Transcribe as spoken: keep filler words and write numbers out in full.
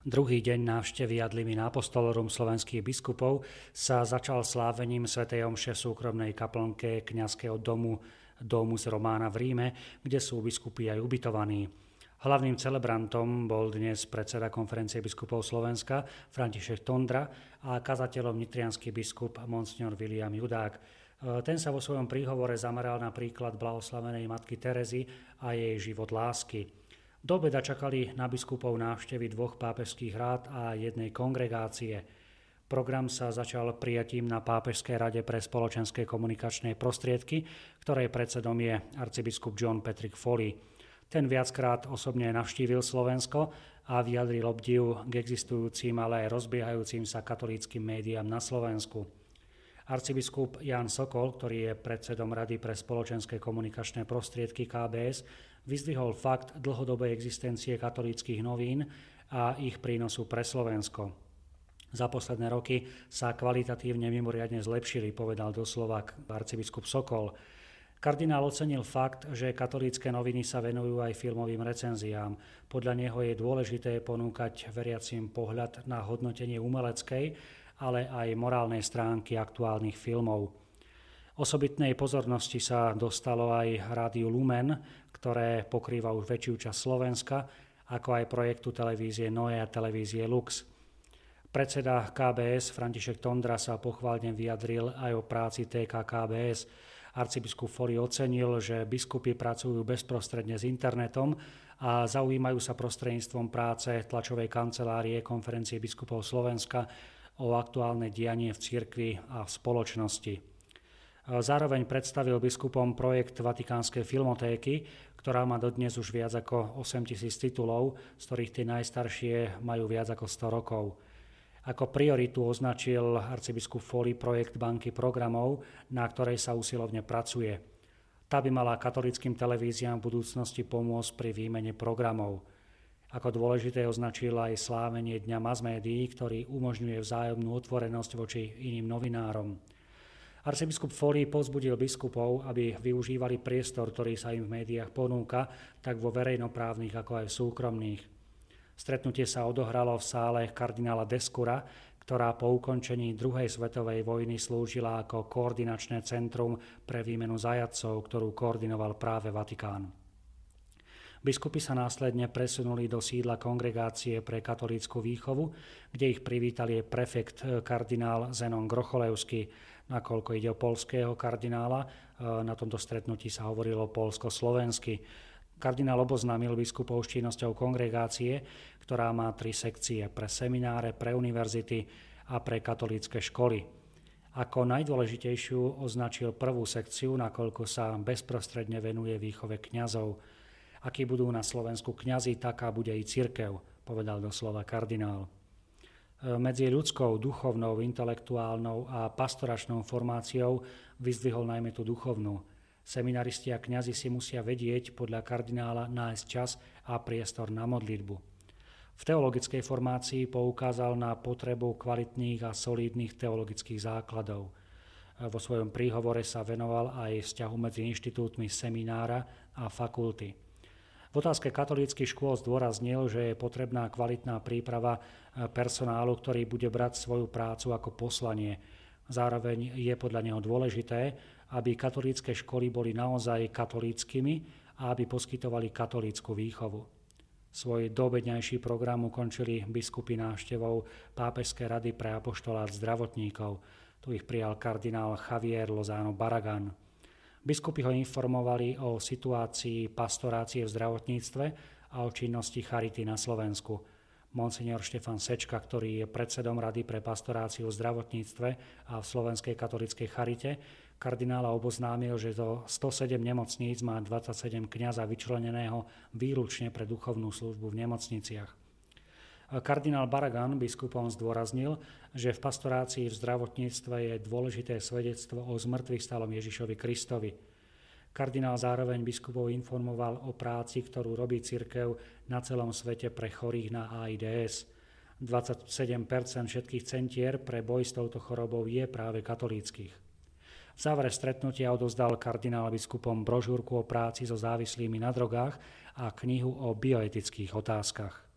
Druhý deň návštevy Ad limina apostolorum slovenských biskupov sa začal slávením svätej omše v súkromnej kaplnke kňazského domu Domus Romana v Ríme, kde sú biskupy aj ubytovaní. Hlavným celebrantom bol dnes predseda Konferencie biskupov Slovenska František Tondra a kazateľom nitriansky biskup Monsignor William Judák. Ten sa vo svojom príhovore zameral na príklad blahoslavenej matky Terezy a jej život lásky. Do obeda čakali na biskupov návštevy dvoch pápežských rád a jednej kongregácie. Program sa začal prijatím na Pápežskej rade pre spoločenské komunikačné prostriedky, ktorej predsedom je arcibiskup John Patrick Foley. Ten viackrát osobne navštívil Slovensko a vyjadril obdiv k existujúcim, ale aj rozbiehajúcim sa katolíckym médiám na Slovensku. Arcibiskup Ján Sokol, ktorý je predsedom Rady pre spoločenské komunikačné prostriedky ká bé es, vyzdvihol fakt dlhodobej existencie katolíckych novín a ich prínosu pre Slovensko. Za posledné roky sa kvalitatívne mimoriadne zlepšili, povedal doslova arcibiskup Sokol. Kardinál ocenil fakt, že katolícke noviny sa venujú aj filmovým recenziám. Podľa neho je dôležité ponúkať veriacim pohľad na hodnotenie umeleckej, ale aj morálnej stránky aktuálnych filmov. Osobitnej pozornosti sa dostalo aj rádiu Lumen, ktoré pokrýva už väčšiu časť Slovenska, ako aj projektu televízie Noé a televízie Lux. Predseda ká bé es František Tondra sa pochválne vyjadril aj o práci té ká ká bé es. Arcibiskup Foley ocenil, že biskupy pracujú bezprostredne s internetom a zaujímajú sa prostredníctvom práce tlačovej kancelárie Konferencie biskupov Slovenska o aktuálne dianie v cirkvi a v spoločnosti. Zároveň predstavil biskupom projekt Vatikánskej filmotéky, ktorá má dodnes už viac ako osem tisíc titulov, z ktorých tie najstaršie majú viac ako sto rokov. Ako prioritu označil arcibiskup Foley projekt banky programov, na ktorej sa usilovne pracuje. Tá by mala katolíckym televíziám v budúcnosti pomôcť pri výmene programov. Ako dôležité označil aj slávenie Dňa mass médií, ktorý umožňuje vzájomnú otvorenosť voči iným novinárom. Arcibiskup Foley povzbudil biskupov, aby využívali priestor, ktorý sa im v médiách ponúka, tak vo verejnoprávnych ako aj v súkromných. Stretnutie sa odohralo v sále kardinála Descura, ktorá po ukončení druhej svetovej vojny slúžila ako koordinačné centrum pre výmenu zajatcov, ktorú koordinoval práve Vatikán. Biskupy sa následne presunuli do sídla Kongregácie pre katolícku výchovu, kde ich privítal je prefekt kardinál Zenon Grocholevský. Nakoľko ide o poľského kardinála, na tomto stretnutí sa hovorilo poľsko-slovensky. Kardinál oboznámil biskupov s činnosťou kongregácie, ktorá má tri sekcie pre semináre, pre univerzity a pre katolícke školy. Ako najdôležitejšiu označil prvú sekciu, nakoľko sa bezprostredne venuje výchove kňazov. Akí budú na Slovensku kňazi, taká bude i cirkev, povedal doslova kardinál. Medzi ľudskou, duchovnou, intelektuálnou a pastoračnou formáciou vyzdvihol najmä tú duchovnú. Seminaristi a kňazi si musia vedieť podľa kardinála nájsť čas a priestor na modlitbu. V teologickej formácii poukázal na potrebu kvalitných a solídnych teologických základov. Vo svojom príhovore sa venoval aj vzťahu medzi inštitútmi seminára a fakulty. V otázke katolíckych škôl zdôraznil, že je potrebná kvalitná príprava personálu, ktorý bude brať svoju prácu ako poslanie. Zároveň je podľa neho dôležité, aby katolícke školy boli naozaj katolíckymi a aby poskytovali katolícku výchovu. Svoj doobedňajší program ukončili biskupy návštevou Pápežskej rady pre apoštolát zdravotníkov. Tu ich prijal kardinál Javier Lozano Barragán. Biskupy ho informovali o situácii pastorácie v zdravotníctve a o činnosti charity na Slovensku. Monsignor Štefan Sečka, ktorý je predsedom Rady pre pastoráciu v zdravotníctve a v Slovenskej katolíckej charite, kardinála oboznámil, že zo sto sedem nemocníc má dvadsaťsedem kňaza vyčleneného výlučne pre duchovnú službu v nemocniciach. Kardinál Barragán biskupom zdôraznil, že v pastorácii v zdravotníctve je dôležité svedectvo o zmŕtvychvstalom Ježišovi Kristovi. Kardinál zároveň biskupov informoval o práci, ktorú robí cirkev na celom svete pre chorých na AIDS. dvadsaťsedem percent všetkých centier pre boj s touto chorobou je práve katolíckych. V závere stretnutia odovzdal kardinál biskupom brožúrku o práci so závislými na drogách a knihu o bioetických otázkach.